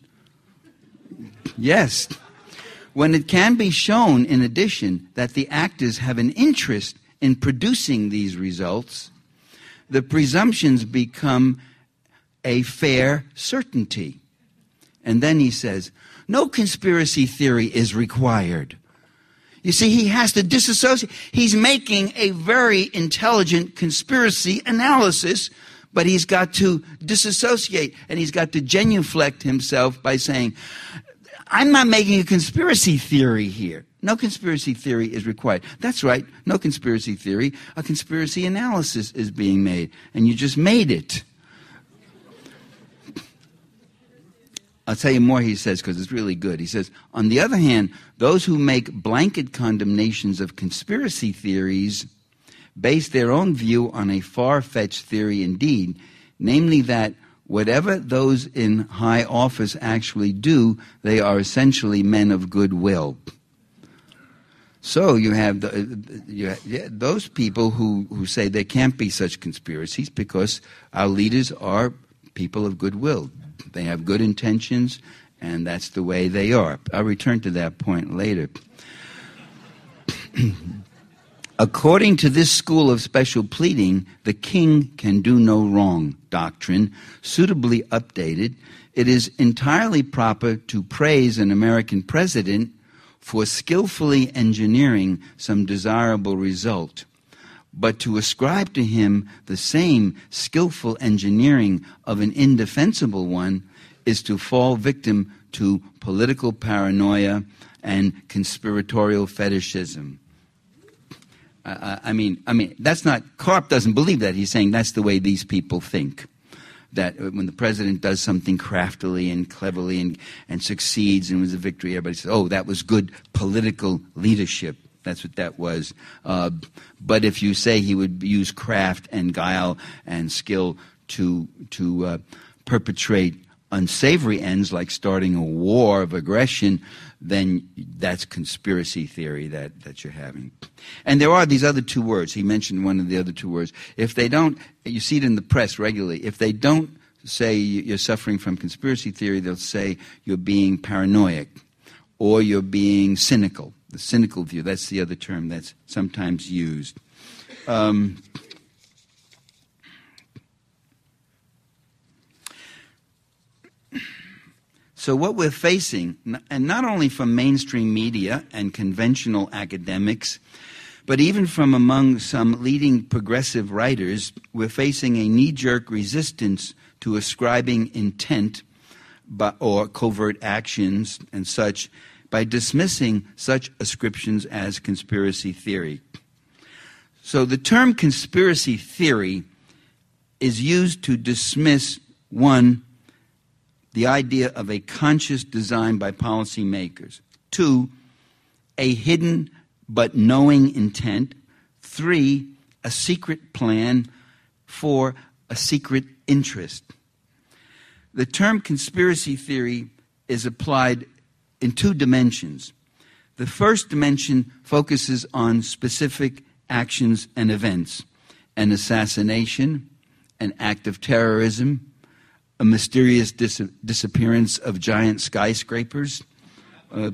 Yes. When it can be shown, in addition, that the actors have an interest in producing these results, the presumptions become a fair certainty. And then he says, no conspiracy theory is required. You see, he has to disassociate. He's making a very intelligent conspiracy analysis, but he's got to disassociate, and he's got to genuflect himself by saying, I'm not making a conspiracy theory here. No conspiracy theory is required. That's right, no conspiracy theory. A conspiracy analysis is being made, and you just made it. I'll tell you more, he says, because it's really good. He says, on the other hand, those who make blanket condemnations of conspiracy theories base their own view on a far-fetched theory indeed, namely that whatever those in high office actually do, they are essentially men of goodwill. So you have, the, you have yeah, those people who, who say there can't be such conspiracies because our leaders are people of goodwill. They have good intentions, and that's the way they are. I'll return to that point later. According to this school of special pleading, the king can do no wrong doctrine, suitably updated, it is entirely proper to praise an American president for skillfully engineering some desirable result, but to ascribe to him the same skillful engineering of an indefensible one is to fall victim to political paranoia and conspiratorial fetishism. Uh, I mean, I mean, that's not, Karp doesn't believe that. He's saying that's the way these people think. That when the president does something craftily and cleverly and, and succeeds and was a victory, everybody says, oh, that was good political leadership. That's what that was. Uh, but if you say he would use craft and guile and skill to, to uh, perpetrate unsavory ends like starting a war of aggression, then that's conspiracy theory that, that you're having. And there are these other two words. He mentioned one of the other two words. If they don't, you see it in the press regularly, if they don't say you're suffering from conspiracy theory, they'll say you're being paranoid or you're being cynical. The cynical view, that's the other term that's sometimes used. Um, So what we're facing, and not only from mainstream media and conventional academics, but even from among some leading progressive writers, we're facing a knee-jerk resistance to ascribing intent by, or covert actions and such by dismissing such ascriptions as conspiracy theory. So the term conspiracy theory is used to dismiss, one, the idea of a conscious design by policymakers. Two, a hidden but knowing intent. Three, a secret plan. Four, a secret interest. The term conspiracy theory is applied in two dimensions. The first dimension focuses on specific actions and events: an assassination, an act of terrorism, a mysterious dis- disappearance of giant skyscrapers, uh,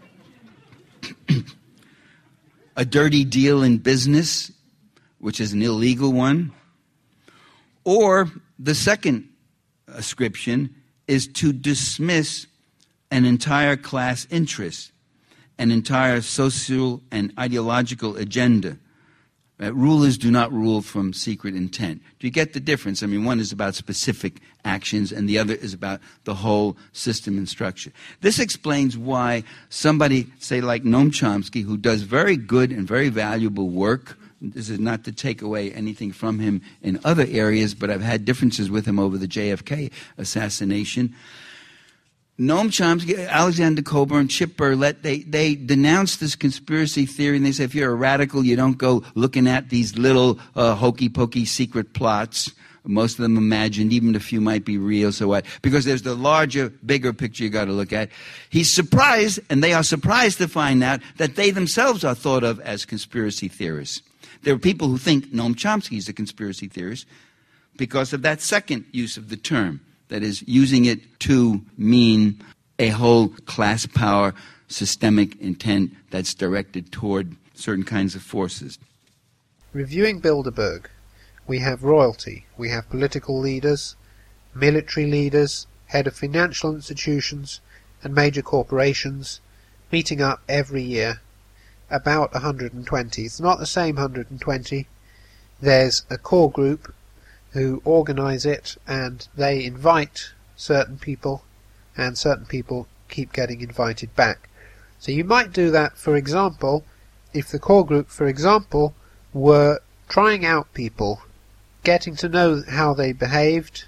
a dirty deal in business, which is an illegal one. Or the second ascription is to dismiss an entire class interest, an entire social and ideological agenda. Uh, rulers do not rule from secret intent. Do you get the difference? I mean, one is about specific actions and the other is about the whole system and structure. This explains why somebody, say like Noam Chomsky, who does very good and very valuable work, this is not to take away anything from him in other areas, but I've had differences with him over the J F K assassination. Noam Chomsky, Alexander Coburn, Chip Burlett, they, they denounce this conspiracy theory, and they say if you're a radical, you don't go looking at these little uh, hokey-pokey secret plots. Most of them imagined, even a few might be real, so what? Because there's the larger, bigger picture you got to look at. He's surprised, and they are surprised to find out that they themselves are thought of as conspiracy theorists. There are people who think Noam Chomsky is a conspiracy theorist because of that second use of the term. That is, using it to mean a whole class power, systemic intent that's directed toward certain kinds of forces. Reviewing Bilderberg, we have royalty, we have political leaders, military leaders, head of financial institutions, and major corporations meeting up every year, about one hundred twenty. It's not the same one hundred twenty. There's a core group who organize it, and they invite certain people, and certain people keep getting invited back. So you might do that, for example, if the core group, for example, were trying out people, getting to know how they behaved,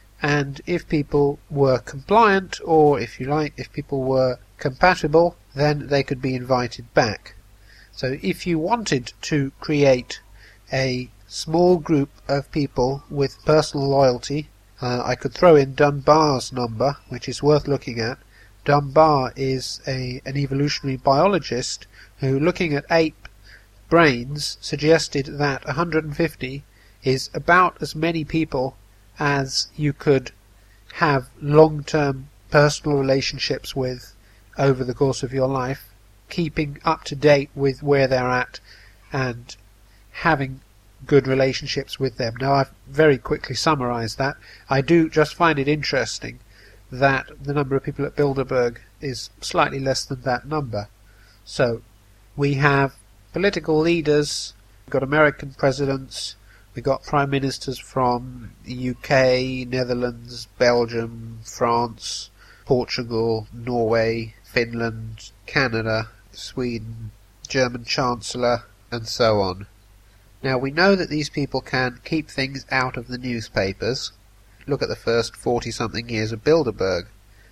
and if people were compliant, or if you like, if people were compatible, then they could be invited back. So if you wanted to create a small group of people with personal loyalty, uh, I could throw in Dunbar's number, which is worth looking at. Dunbar is a, an evolutionary biologist who, looking at ape brains, suggested that one hundred fifty is about as many people as you could have long-term personal relationships with over the course of your life, keeping up to date with where they're at and having good relationships with them. Now, I've very quickly summarized that. I do just find it interesting that the number of people at Bilderberg is slightly less than that number. So, we have political leaders, we've got American presidents, we've got prime ministers from the U K, Netherlands, Belgium, France, Portugal, Norway, Finland, Canada, Sweden, German Chancellor, and so on. Now, we know that these people can keep things out of the newspapers. Look at the first forty-something years of Bilderberg.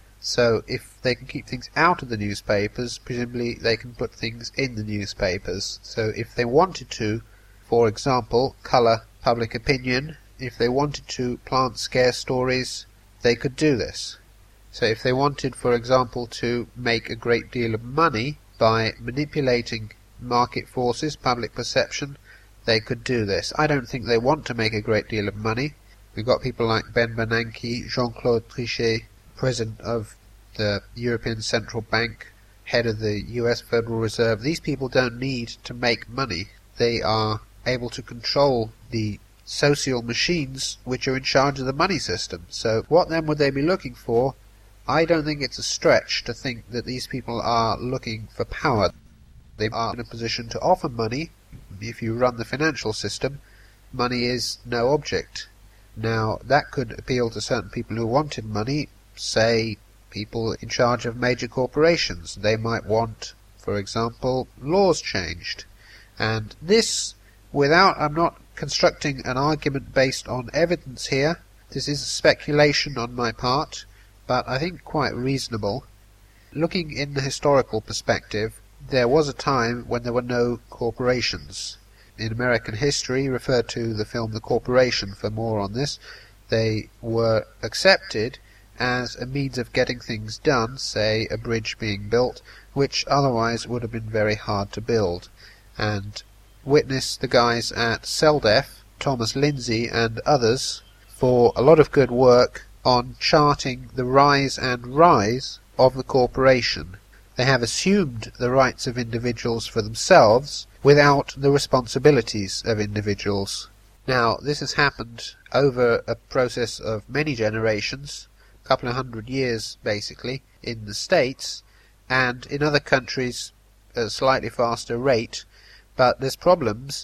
So, if they can keep things out of the newspapers, presumably they can put things in the newspapers. So, if they wanted to, for example, colour public opinion, if they wanted to plant scare stories, they could do this. So, if they wanted, for example, to make a great deal of money by manipulating market forces, public perception, they could do this. I don't think they want to make a great deal of money. We've got people like Ben Bernanke, Jean-Claude Trichet, President of the European Central Bank, head of the U S Federal Reserve. These people don't need to make money. They are able to control the social machines which are in charge of the money system. So what then would they be looking for? I don't think it's a stretch to think that these people are looking for power. They are in a position to offer money. If you run the financial system, money is no object. Now, that could appeal to certain people who wanted money, say people in charge of major corporations. They might want, for example, laws changed. And this, without, I'm not constructing an argument based on evidence here, this is speculation on my part, but I think quite reasonable. Looking in the historical perspective, there was a time when there were no corporations. In American history, refer to the film The Corporation for more on this, they were accepted as a means of getting things done, say a bridge being built, which otherwise would have been very hard to build. And witness the guys at CELDEF, Thomas Lindsay and others, for a lot of good work on charting the rise and rise of the corporation. They have assumed the rights of individuals for themselves without the responsibilities of individuals. Now, this has happened over a process of many generations, a couple of hundred years basically, in the States, and in other countries at a slightly faster rate, but there's problems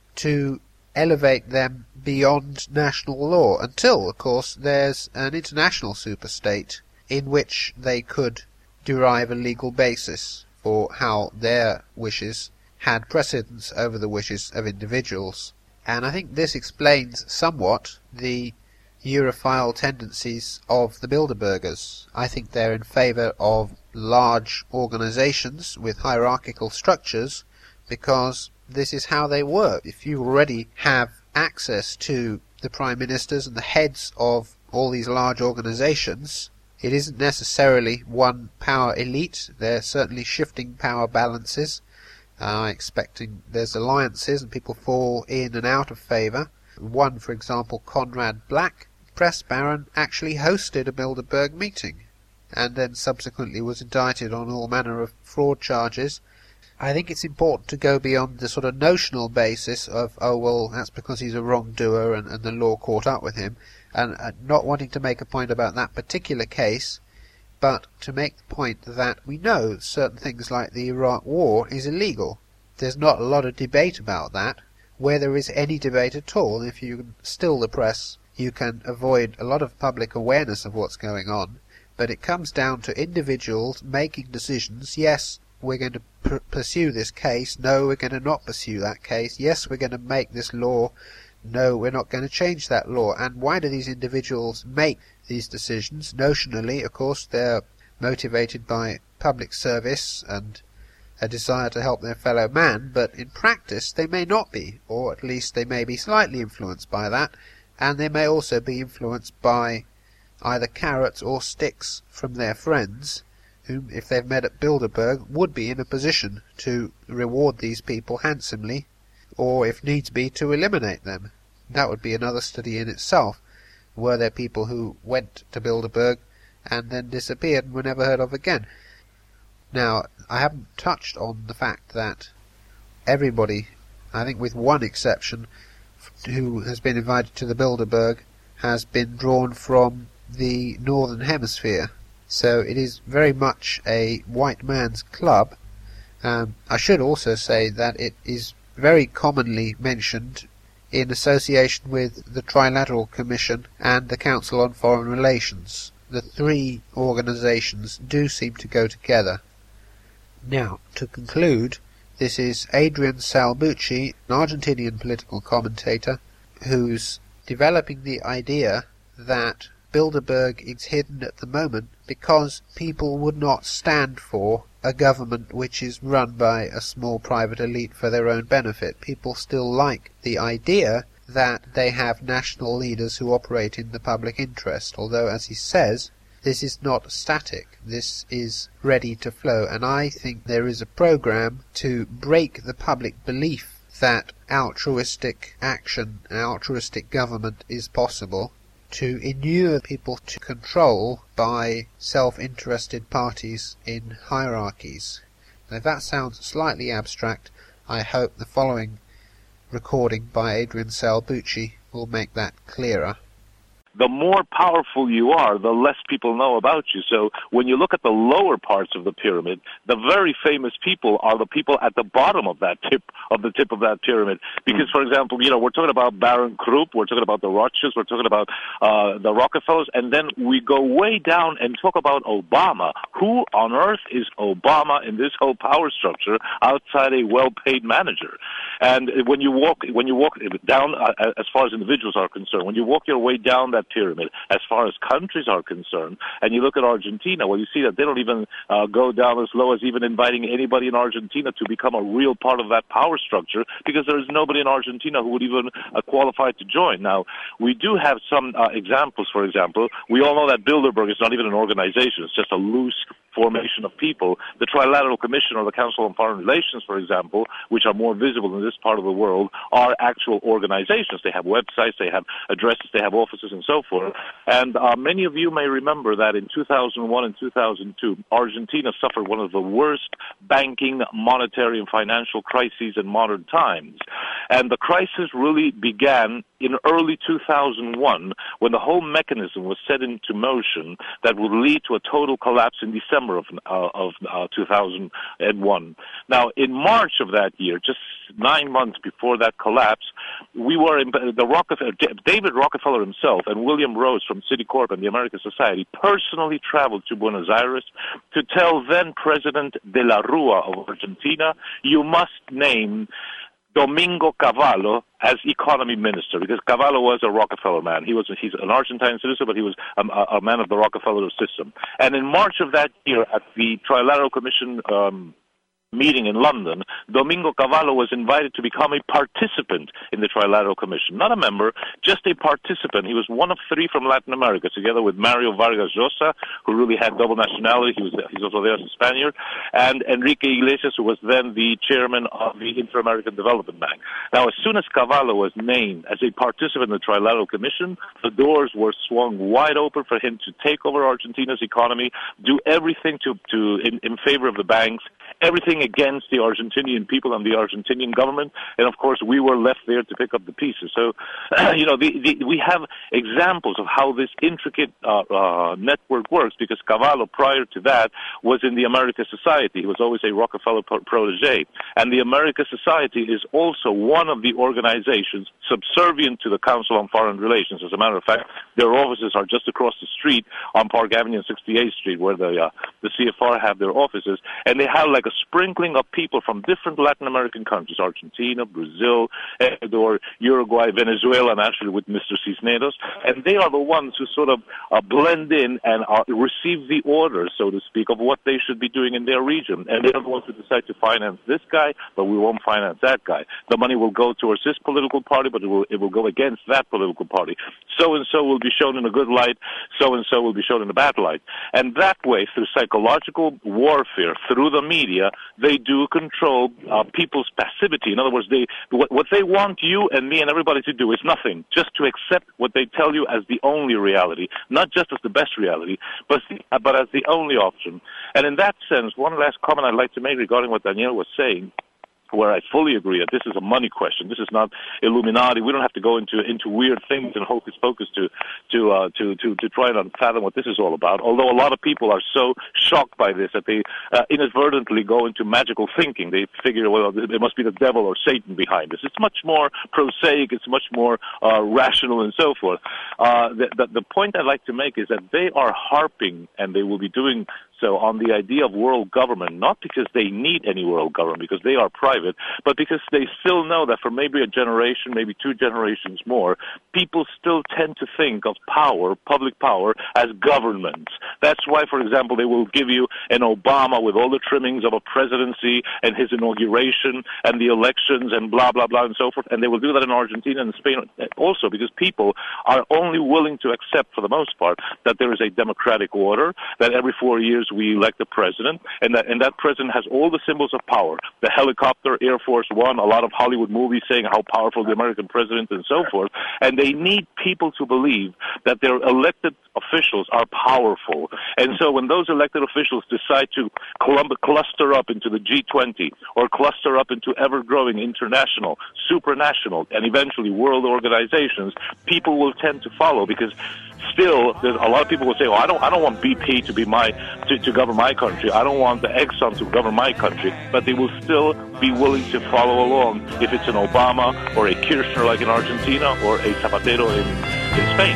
to elevate them beyond national law until, of course, there's an international superstate in which they could derive a legal basis for how their wishes had precedence over the wishes of individuals. And I think this explains somewhat the Europhile tendencies of the Bilderbergers. I think they're in favour of large organisations with hierarchical structures because this is how they work. If you already have access to the prime ministers and the heads of all these large organisations, it isn't necessarily one power elite. They're certainly shifting power balances, uh, expecting there's alliances and people fall in and out of favour. One, for example, Conrad Black, press baron, actually hosted a Bilderberg meeting and then subsequently was indicted on all manner of fraud charges. I think it's important to go beyond the sort of notional basis of, oh, well, that's because he's a wrongdoer and, and the law caught up with him, and uh, not wanting to make a point about that particular case, but to make the point that we know certain things like the Iraq War is illegal. There's not a lot of debate about that, where there is any debate at all. If you can still the press, you can avoid a lot of public awareness of what's going on, but it comes down to individuals making decisions. Yes, we're going to pr- pursue this case. No, we're going to not pursue that case. Yes, we're going to make this law. No, we're not going to change that law. And why do these individuals make these decisions? Notionally, of course, they're motivated by public service and a desire to help their fellow man, but in practice they may not be, or at least they may be slightly influenced by that, and they may also be influenced by either carrots or sticks from their friends, whom, if they've met at Bilderberg, would be in a position to reward these people handsomely, or, if needs be, to eliminate them. That would be another study in itself. Were there people who went to Bilderberg and then disappeared and were never heard of again? Now, I haven't touched on the fact that everybody, I think with one exception, who has been invited to the Bilderberg has been drawn from the Northern Hemisphere. So it is very much a white man's club. Um, I should also say that it is very commonly mentioned in association with the Trilateral Commission and the Council on Foreign Relations. The three organisations do seem to go together. Now, to conclude, this is Adrian Salbucci, an Argentinian political commentator, who's developing the idea that Bilderberg is hidden at the moment because people would not stand for a government which is run by a small private elite for their own benefit. People still like the idea that they have national leaders who operate in the public interest, although, as he says, this is not static. This is ready to flow, and I think there is a program to break the public belief that altruistic action, altruistic government is possible, to inure people to control by self-interested parties in hierarchies. Now, if that sounds slightly abstract, I hope the following recording by Adrian Salbucci will make that clearer. The more powerful you are, the less people know about you. So when you look at the lower parts of the pyramid, the very famous people are the people at the bottom of that tip, of the tip of that pyramid. Because, for example, you know, we're talking about Baron Krupp, we're talking about the Rothschilds, we're talking about uh, the Rockefellers, and then we go way down and talk about Obama. Who on earth is Obama in this whole power structure outside a well-paid manager? And when you walk, when you walk down, uh, as far as individuals are concerned, when you walk your way down that pyramid, as far as countries are concerned, and you look at Argentina, well, you see that they don't even uh, go down as low as even inviting anybody in Argentina to become a real part of that power structure, because there is nobody in Argentina who would even uh, qualify to join. Now, we do have some uh, examples. For example, we all know that Bilderberg is not even an organization; it's just a loose formation of people. The Trilateral Commission or the Council on Foreign Relations, for example, which are more visible in this part of the world, are actual organizations. They have websites, they have addresses, they have offices, and so forth. And uh, many of you may remember that in two thousand one and two thousand two, Argentina suffered one of the worst banking, monetary, and financial crises in modern times. And the crisis really began in early two thousand one, when the whole mechanism was set into motion that would lead to a total collapse in December of, uh, of uh, two thousand one. Now, in March of that year, just nine months before that collapse, we were in the Rockefeller, David Rockefeller himself and William Rose from Citicorp and the American Society personally traveled to Buenos Aires to tell then President de la Rúa of Argentina, you must name Domingo Cavallo as economy minister, because Cavallo was a Rockefeller man. He was he's an Argentine citizen, but he was a, a man of the Rockefeller system. And in March of that year, at the Trilateral Commission um, meeting in London, Domingo Cavallo was invited to become a participant in the Trilateral Commission. Not a member, just a participant. He was one of three from Latin America, together with Mario Vargas Llosa, who really had double nationality. He was he's also there as a Spaniard, and Enrique Iglesias, who was then the chairman of the Inter-American Development Bank. Now, as soon as Cavallo was named as a participant in the Trilateral Commission, the doors were swung wide open for him to take over Argentina's economy, do everything to, to in, in favor of the banks, everything against the Argentinian people and the Argentinian government, and of course we were left there to pick up the pieces. So, you know, the, the, we have examples of how this intricate uh, uh, network works, because Cavallo, prior to that, was in the America Society. He was always a Rockefeller protege. And the America Society is also one of the organizations subservient to the Council on Foreign Relations. As a matter of fact, their offices are just across the street on Park Avenue and sixty-eighth Street, where the, uh, the C F R have their offices, and they have like a sprinkling of people from different Latin American countries, Argentina, Brazil, Ecuador, Uruguay, Venezuela, and actually with Mister Cisneros, and they are the ones who sort of uh, blend in and uh, receive the orders, so to speak, of what they should be doing in their region, and they are the ones who decide to finance this guy, but we won't finance that guy. The money will go towards this political party, but it will, it will go against that political party. So-and-so will be shown in a good light, so-and-so will be shown in a bad light. And that way, through psychological warfare, through the media, they do control uh, people's passivity. In other words, they what, what they want you and me and everybody to do is nothing, just to accept what they tell you as the only reality, not just as the best reality, but, uh, but as the only option. And in that sense, one last comment I'd like to make regarding what Daniel was saying, where I fully agree that this is a money question. This is not Illuminati. We don't have to go into into weird things and hocus pocus to to uh, to to to try and unfathom what this is all about. Although a lot of people are so shocked by this that they uh, inadvertently go into magical thinking. They figure, well, it must be the devil or Satan behind this. It's much more prosaic. It's much more uh, rational and so forth. Uh, the, the the point I'd like to make is that they are harping, and they will be doing so, on the idea of world government, not because they need any world government, because they are private, but because they still know that for maybe a generation, maybe two generations more, people still tend to think of power, public power, as government. That's why, for example, they will give you an Obama with all the trimmings of a presidency and his inauguration and the elections and blah, blah, blah, and so forth. And they will do that in Argentina and Spain also, because people are only willing to accept, for the most part, that there is a democratic order, that every four years we elect a president, and that and that president has all the symbols of power. The helicopter, Air Force One, a lot of Hollywood movies saying how powerful the American president and so forth. And they need people to believe that their elected officials are powerful. And so when those elected officials decide to clump, cluster up into the G twenty or cluster up into ever-growing international, supranational, and eventually world organizations, people will tend to follow, because still, there's a lot of people will say, "Oh, I don't, I don't want B P to be my to, to govern my country. I don't want the Exxon to govern my country." But they will still be willing to follow along if it's an Obama or a Kirchner like in Argentina or a Zapatero in in Spain.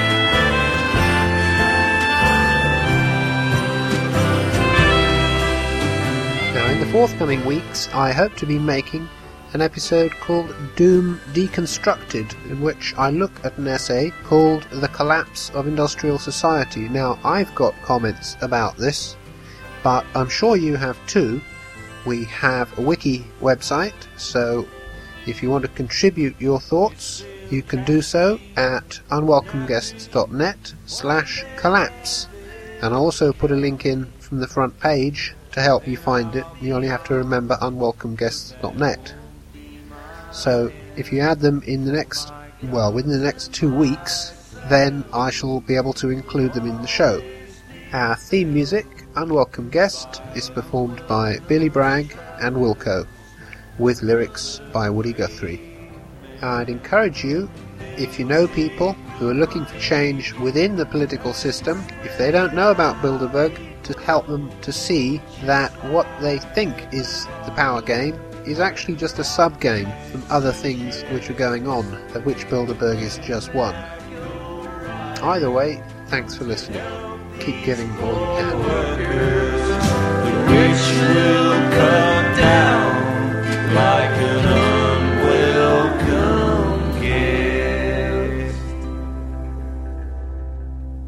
Now, in the forthcoming weeks, I hope to be making an episode called Doom Deconstructed, in which I look at an essay called The Collapse of Industrial Society. Now, I've got comments about this, but I'm sure you have too. We have a wiki website, so if you want to contribute your thoughts, you can do so at unwelcomeguests.net slash collapse. And I also put a link in from the front page to help you find it. You only have to remember unwelcomeguests dot net. So if you add them in the next, well, within the next two weeks, then I shall be able to include them in the show. Our theme music, Unwelcome Guest, is performed by Billy Bragg and Wilco, with lyrics by Woody Guthrie. I'd encourage you, if you know people who are looking for change within the political system, if they don't know about Bilderberg, to help them to see that what they think is the power game is actually just a sub-game from other things which are going on, of which Bilderberg is just one. Either way, thanks for listening. Keep giving all you can. The rich will come down.